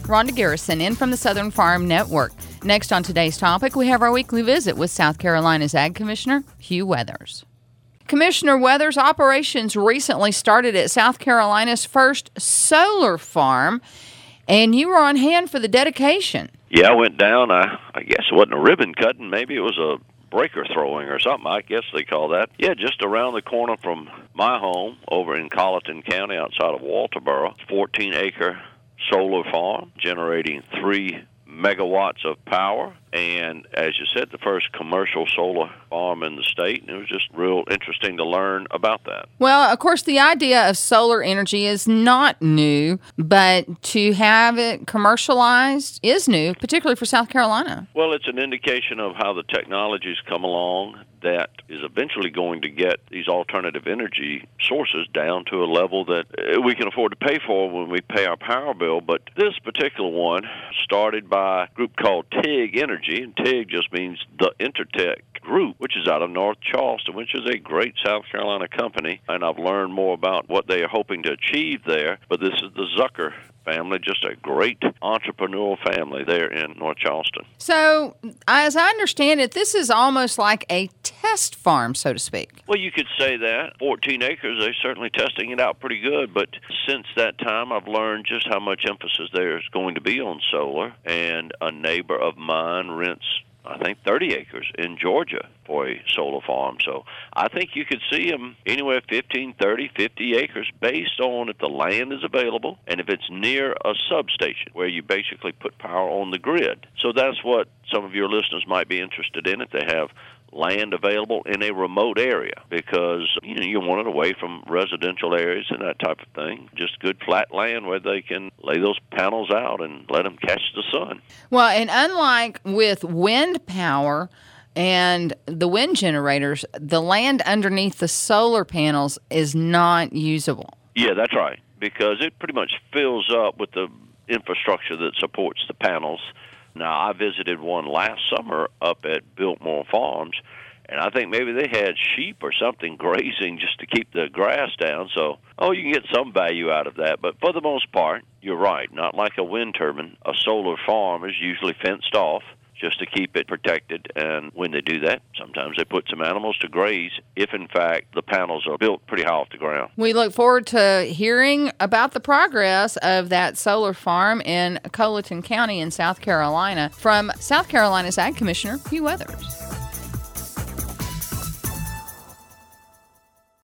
Rhonda Garrison in from the Southern Farm Network. Next on today's topic, we have our weekly visit with South Carolina's Ag Commissioner, Hugh Weathers. Commissioner Weathers, operations recently started at South Carolina's first solar farm, and you were on hand for the dedication. Yeah, I went down. I guess it wasn't a ribbon cutting. Maybe it was a breaker throwing or something, I guess they call that. Yeah, just around the corner from my home over in Colleton County outside of Walterboro, 14-acre solar farm generating 3 megawatts of power. And as you said, the first commercial solar farm in the state. And it was just real interesting to learn about that. Well, of course, the idea of solar energy is not new, but to have it commercialized is new, particularly for South Carolina. Well, it's an indication of how the technologies come along that is eventually going to get these alternative energy sources down to a level that we can afford to pay for when we pay our power bill. But this particular one started by a group called TIG Energy, and TIG just means the Intertech Group, which is out of North Charleston, which is a great South Carolina company, and I've learned more about what they are hoping to achieve there. But this is the Zucker family, just a great entrepreneurial family there in North Charleston. So, as I understand it, this is almost like a test farm, so to speak. Well, you could say that. 14 acres, they're certainly testing it out pretty good, but since that time, I've learned just how much emphasis there is going to be on solar, and a neighbor of mine rents, I think, 30 acres in Georgia for a solar farm. So I think you could see them anywhere 15, 30, 50 acres based on if the land is available and if it's near a substation where you basically put power on the grid. So that's what some of your listeners might be interested in if they have land available in a remote area, because you want it away from residential areas and that type of thing. Just good flat land where they can lay those panels out and let them catch the sun. Well, and unlike with wind power and the wind generators, the land underneath the solar panels is not usable. Yeah, that's right, because it pretty much fills up with the infrastructure that supports the panels. Now, I visited one last summer up at Biltmore Farms, and I think maybe they had sheep or something grazing just to keep the grass down. So, you can get some value out of that. But for the most part, you're right. Not like a wind turbine. A solar farm is usually fenced off just to keep it protected. And when they do that, sometimes they put some animals to graze if, in fact, the panels are built pretty high off the ground. We look forward to hearing about the progress of that solar farm in Colleton County in South Carolina from South Carolina's Ag Commissioner, Hugh Weathers.